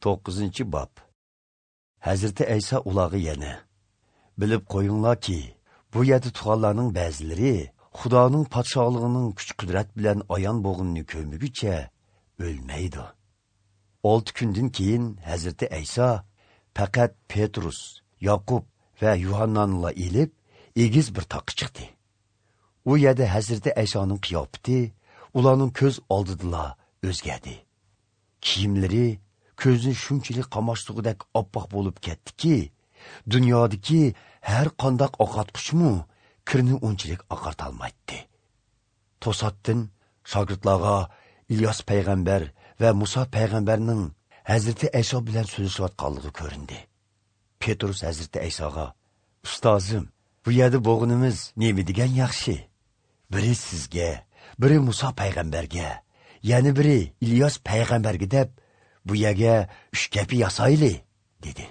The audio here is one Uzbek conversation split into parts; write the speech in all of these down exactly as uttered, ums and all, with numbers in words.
to'qqizinchi bob. Hazreti Aysa ulag'i yana. Bilib qo'yinglar ki, bu yerda tuğanlarning ba'zilari Xudoning podshohligining kuch-qudrat bilan ayon bo'g'inni ko'migicha o'lmaydi. olti kundan keyin Hazreti Aysa faqat Petrus, Yaqub va Yuhannanla elib egiz bir taqqa chiqdi. U yerda Hazreti Aysoning qiyofati ularning ko'z oldida o'zgardi. Kiyimlari ko'zni shunchalik qamashtig'idek oppoq bo'lib ketdiki, dunyodagi har qanday oqatquchmi kirni unchalik oqartolmaydi. To'satdan shogirdlarga İlyas payg'ambar va Musa payg'ambarning Hazreti Ayso bilan so'zlashayotganligi ko'rindi. Petrus Hazreti Aysoga: "Ustozim, bu yerda bo'g'inimiz nima degan yaxshi? Biri sizga, biri Musa payg'ambarga, yana biri İlyas payg'ambarga deb bu yerga uch gapi yasayli" dedi.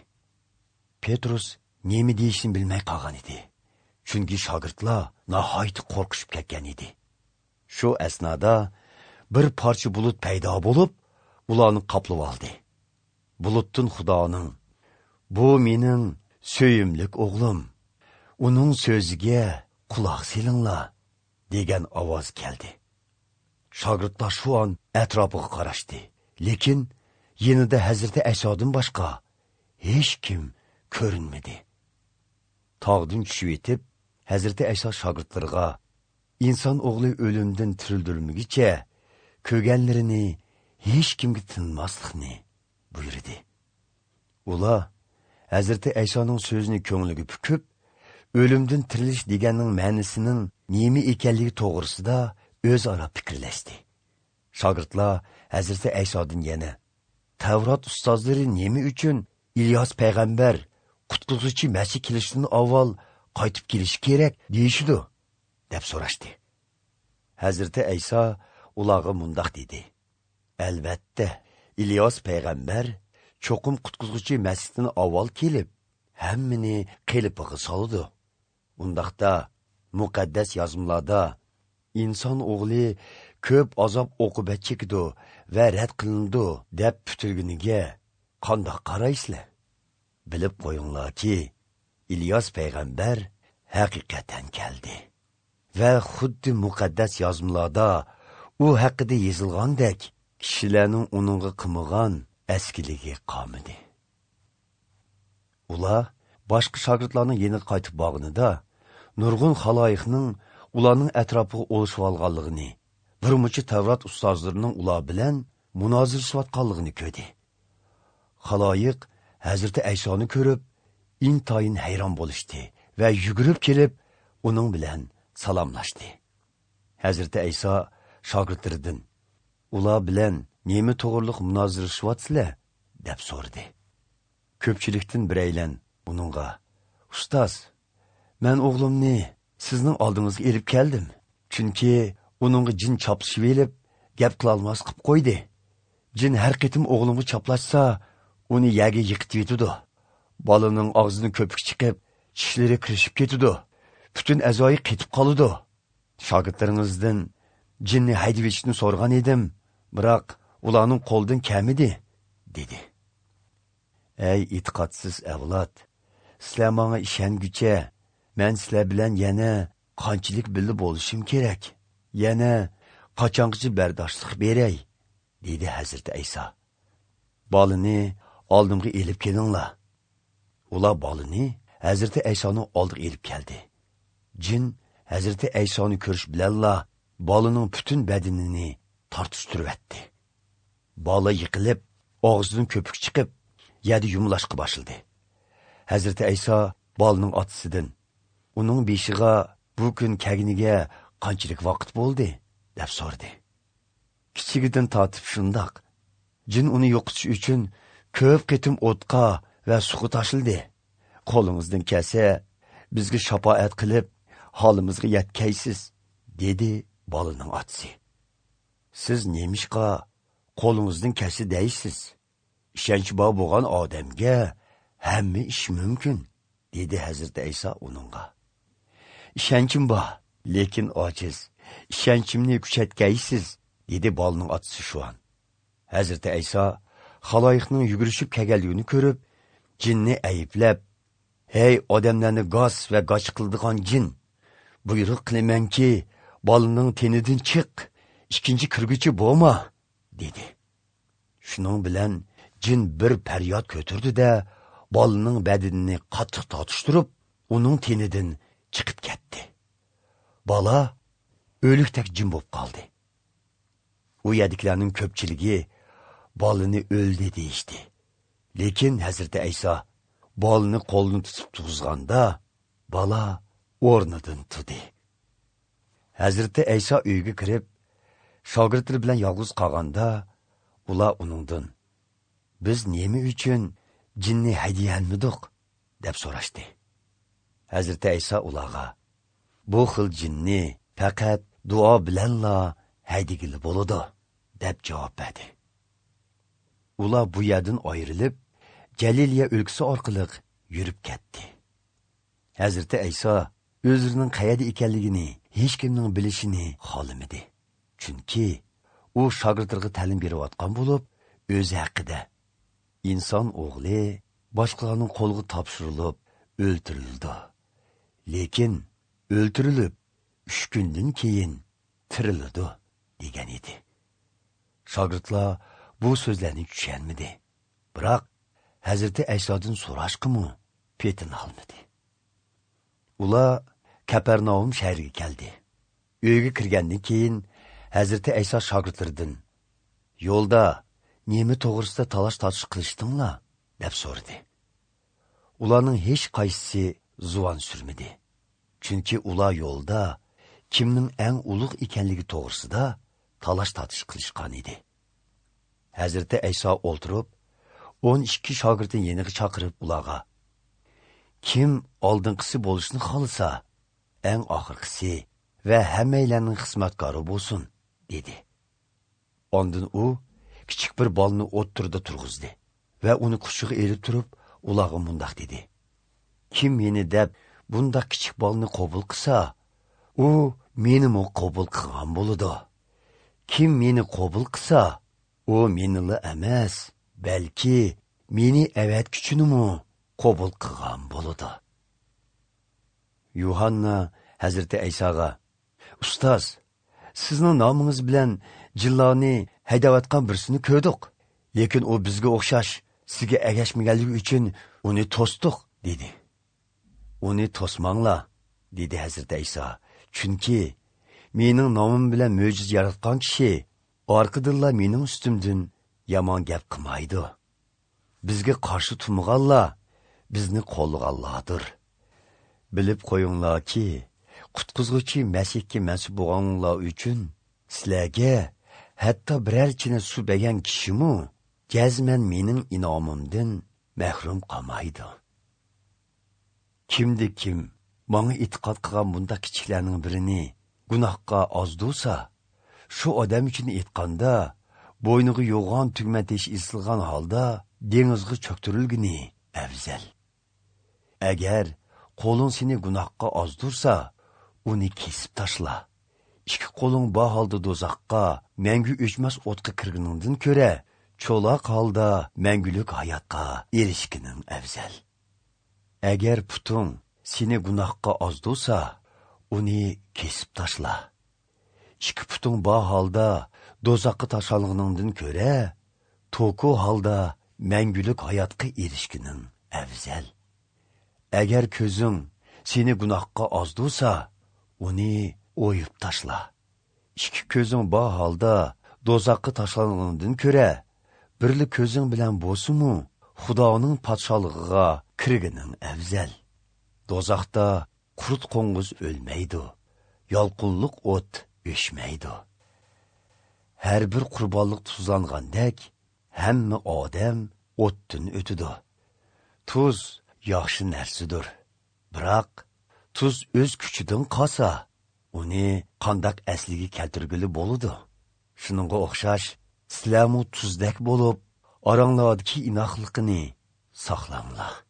Petrus nima deyishini bilmay qolgan edi. Chunki shogirdlar nihoyat qo'rqishib ketgan edi. Shu asnoda bir parcha bulut paydo bo'lib, ularni qoplab oldi. Bulutdan Xudoning: "Bu mening so'yimlik o'g'lim. Uning so'ziga quloq solinglar" degan ovoz keldi. Shogirdlar shu on atrofiga qarashdi, lekin yanida Hazreti Aysodan boshqa hech kim ko'rinmadi. Tog'dan tushib yetib, Hazreti Ayso shogirdlarga inson o'g'li o'limdan tirildirilmagicha ko'rganlarini hech kimga tinmaslikni buyurdi. Ular Hazreti Aysoning so'zini ko'ngliga pukib, o'limdan tirilish deganning ma'nosining nima ekanligi to'g'risida o'zaro fikrlashdi. Shogirdlar Hazreti Aysodan yana: "Tavrat ustozlari nima uchun İlyas payg'ambar qutquzuvchi Masih kelishidan avval qaytib kelishi kerak deyishdi?" deb so'rashdi. Hazreti Ayso ularga mundoq dedi: "Albatta, İlyas payg'ambar cho'qim qutquzuvchi Masihdan avval kelib, hammani qilipiga soldi. Undaqda muqaddas yozmalarda inson o'g'li ko'p azob oqibat chekdi va rad qilindi deb putilguniga qandoq qaraysizlar? Bilib qo'yinglarki, İlyas payg'ambar haqiqatan keldi va xuddi muqaddas yozmalarda u haqida yozilgandek kishilarning uningga qilmagan askiligi qolmadi." Ular boshqa shogirdlarning yeni qaytib borganida nurg'un xaloyiqning ularning atrofiga olishib olganligini, bir muncha Tavrat ustozlarining ular bilan munozirlashayotganligini ko'rdi. Xaloyiq Hazreti Aysoni ko'rib, intayin hayron bo'lishdi va yugurib kelib, uning bilan salomlashdi. Hazreti Ayso shogirdlaridan: "Ular bilan nima to'g'riliq munozirlashyapsizlar?" deb so'radi. Ko'pchilikdan biraylan uningga: "Ustoz, men o'g'limni sizning oldingizga elib keldim. Chunki uningga jin choplashib elib, gap qila olmas qilib qo'ydi. Jin har qitim o'g'limga choplashsa, uni yaga yiqitib yetadi. Bolaning og'zidan ko'pik chiqib, tishlari kirishib ketadi. Butun a'zoyi qetib qoladi. Shogirdlaringizdan jinni haydab etishni so'ragan edim, biroq ularning qo'ldan kamidi" dedi. "Ey e'tiqodsiz avlod, sizlar menga ishonguncha, men sizlar bilan yana qanchalik birga bo'lishim kerak? Yana qachongacha bardoshlik beray?" dedi Hazreti Ayso. "Bolani oldimga elib kelinglar." Ular bolani Hazreti Aysoning oldiga elib keldi. Jin Hazreti Aysoni ko'rish bilanla bolaning butun badanini tortishtirib etdi. Bola yiqilib, og'zidan ko'pik chiqib, yerda yumlashqa boshladi. Hazreti Ayso bolaning otasidan: "Uning beshiga bu kun kaginiga qanchalik vaqt bo'ldi?" deb so'radi. Kichigidan tortib shundoq. Jin uni yo'qotish uchun ko'p qitim o'tqa va suvga tashildi. Qo'lingizdan kelsa, bizga shafoat qilib, holimizga yetkaysiz, dedi bolaning otasi. "Siz nemishqa qo'lingizdan kelsa deysiz? Ishonchi bor bo'lgan odamga hamma ish mumkin", dedi Hazreti Ayso uningga. "Ishonchim bor, lekin ojiz. Ishonchimni kuchaytgaysiz", dedi bolaning otasi shu an. Hazreti Ayso xaloyiqning yugurishib kelganligini ko'rib, jinni ayblab, "Hey, odamlarni g'os va g'och qildigan jin, buyruq qilamanki, bolaning tenidan chiq, ikkinchi kirguchi bo'lma", dedi. Shuning bilan jin bir faryod ko'tardi-da, bolaning badanini qattiq tortishtirib, uning tenidan chiqib ketdi. Bola o'likdek jin bo'lib qoldi. U yerliklarning ko'pchiligi bolani o'ldi deyishdi. Lekin Hazrati Ayso bolani qo'lini tutib turg'izganda, bola o'rnidan turdi. Hazrati Ayso uyga kirib, shogirdlari bilan yolg'iz qolganda, ular uningdan: "Biz nima uchun jinni haydiyanmidik?" deb so'rashdi. Hazrati Ayso ularga: "Bu xil jinni faqat duo bilanla haydigili bo'ladi", deb javob berdi. Ular bu yerdan ayrilib, Galiliya o'lkasi orqali yurib ketdi. Hazrati Ayso o'zining qayerda ekanligini hech kimning bilishini xohlamadi. Chunki u shogirdlarga ta'lim berayotgan bo'lib, o'zi haqida: "Inson o'g'li boshqalarning qo'liga topshirilib, o'ldirildi. Lekin o'ldirilib, uch kundan keyin tiriladi", degan edi. Shogirdlar bu so'zlarni tushunmadi. Biroq Hazrati Aysodan so'rashqimi petin olmadi. Ular Kapernaum shahriga keldi. Uyga kirgandan keyin Hazrati Ayso shogirdlaridan: "Yo'lda nima to'g'risida talash tortish qilishdinglar?" deb so'radi. Ularning hech qaysisi zuvan surmadi. Chunki ular yo'lda kimning eng ulug' ekanligi to'g'risida talash tortish qilishgan edi. Hazrati Ayso o'ltirib, o'n ikki shogirdini yeniga chaqirib ularga: "Kim oldinqisi bo'lishni xohlasa, eng oxirgisi va hammalarning xizmatkori bo'lsin", dedi. Ondan u kichik bir bolni o'ttirda turg'izdi va uni quchog'iga elib turib, ularga mundoq dedi: "Kim meni deb bundoq kichik bolni qabul qilsa, u meni mo qabul qilgan bo'ladi. Kim meni qabul qilsa, u menili emas, balki meni avatkuchunimi qabul qilgan bo'ladi." Yuhanna Hazrati Aysoga: "Ustoz, sizning nomingiz bilan jinlarni haydayotgan birsini ko'rdik. Lekin u bizga o'xshash sizga agashmaganligi uchun uni to'sdik", dedi. "Uni to'smanglar", dedi Hazrati Ayso. "Chunki mening nomim bilan mo'jiz yaratgan kishi orqadilla mening ustimdan yomon gap qilmaydi. Bizga qarshi turmaganlar bizni qo'llaganlardir. Bilib qo'yinglarki, qutqizuvchi Masihga mansub bo'lganlar uchun sizlarga hatto biror china suv bergan kishimi jazman mening inomimdan mahrum qolmaydi. Kimdi kim menga e'tiqod qilgan bunda kichiklarning birini gunohga ozdursa, shu odam uchun aytganda bo'yniga yo'g'on tugma tish isilgan holda dengizga cho'ktirilgini afzal. Agar qo'ling seni gunohga ozdursa, uni kesib tashla. Ikki qo'ling bu holda do'zaxqa mangu o'chmas o'tga kirganingdan ko'ra, cho'loq holda mangulik hayotga erishganing afzal. Agar putung seni gunohga ozdursa, uni kesib tashla. Ikki putung bu holda do'zaxqa tashlanganingdan ko'ra, to'ku holda mangulik hayotga erishganing afzal. Agar ko'zing seni gunohga ozdursa, uni o'yib tashla. Ikki ko'zing bu holda do'zaxqa tashlanganingdan ko'ra, birli ko'zing bilan bo'lsa-mu, Xudoning podsholig'iga kirganing afzal. Do'zaxda qurt qo'ng'iz o'lmaydi, yolqinliq o't o'chmaydi. Har bir qurbonlik tuzlangandek, hamma odam o'tdan o'tidi. Tuz yaxshi narsadir. Biroq tuz o'z kuchidan qolsa, uni qandoq asliga keltirgili bo'ladi. Shuningga o'xshash, sizlarmu tuzdek bo'lib, oranglardagi inoqlikni saqlanglar.